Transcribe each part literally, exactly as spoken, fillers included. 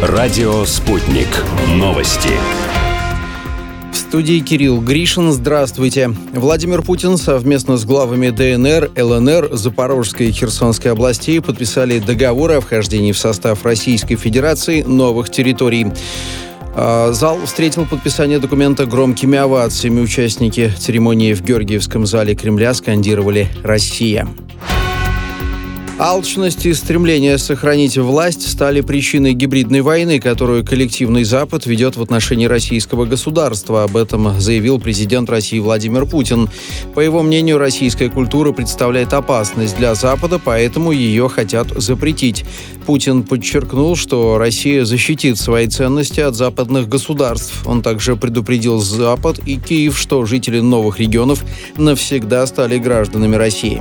Радио «Спутник». Новости. В студии Кирилл Гришин. Здравствуйте. Владимир Путин совместно с главами ДНР, ЛНР, Запорожской и Херсонской областей подписали договоры о вхождении в состав Российской Федерации новых территорий. Зал встретил подписание документа громкими овациями. Участники церемонии в Георгиевском зале Кремля скандировали «Россия». Алчность и стремление сохранить власть стали причиной гибридной войны, которую коллективный Запад ведет в отношении российского государства. Об этом заявил президент России Владимир Путин. По его мнению, российская культура представляет опасность для Запада, поэтому ее хотят запретить. Путин подчеркнул, что Россия защитит свои ценности от западных государств. Он также предупредил Запад и Киев, что жители новых регионов навсегда стали гражданами России.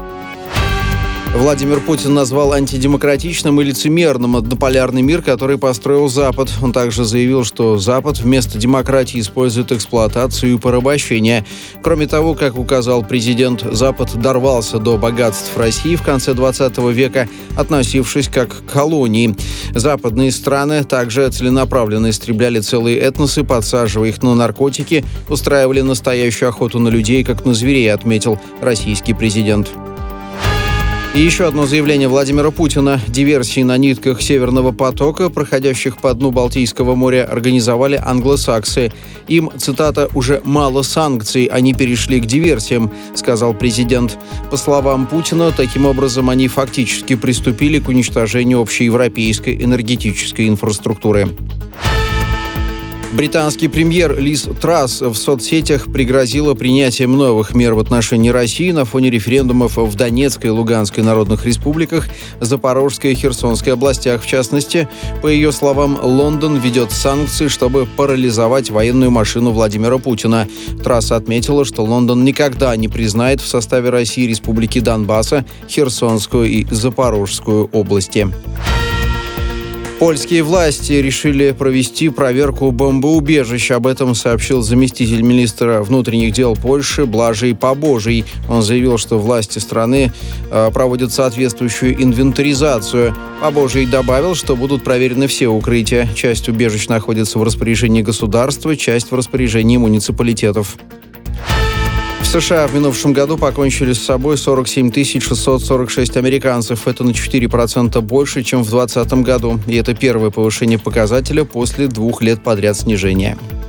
Владимир Путин назвал антидемократичным и лицемерным однополярный мир, который построил Запад. Он также заявил, что Запад вместо демократии использует эксплуатацию и порабощение. Кроме того, как указал президент, Запад дорвался до богатств России в конце двадцатого века, относившись как к колонии. Западные страны также целенаправленно истребляли целые этносы, подсаживая их на наркотики, устраивали настоящую охоту на людей, как на зверей, отметил российский президент. И еще одно заявление Владимира Путина. Диверсии на нитках Северного потока, проходящих по дну Балтийского моря, организовали англосаксы. Им, цитата, «уже мало санкций, они перешли к диверсиям», сказал президент. По словам Путина, таким образом они фактически приступили к уничтожению общеевропейской энергетической инфраструктуры. Британский премьер Лиз Трасс в соцсетях пригрозила принятием новых мер в отношении России на фоне референдумов в Донецкой и Луганской народных республиках, Запорожской и Херсонской областях. В частности, по ее словам, Лондон ведет санкции, чтобы парализовать военную машину Владимира Путина. Трасс отметила, что Лондон никогда не признает в составе России республики Донбасса, Херсонскую и Запорожскую области. Польские власти решили провести проверку бомбоубежищ. Об этом сообщил заместитель министра внутренних дел Польши Блажей Побожий. Он заявил, что власти страны э, проводят соответствующую инвентаризацию. Побожий добавил, что будут проверены все укрытия. Часть убежищ находится в распоряжении государства, часть в распоряжении муниципалитетов. В США в минувшем году покончили с собой сорок семь тысяч шестьсот сорок шесть американцев. Это на четыре процента больше, чем в двадцатом году. И это первое повышение показателя после двух лет подряд снижения.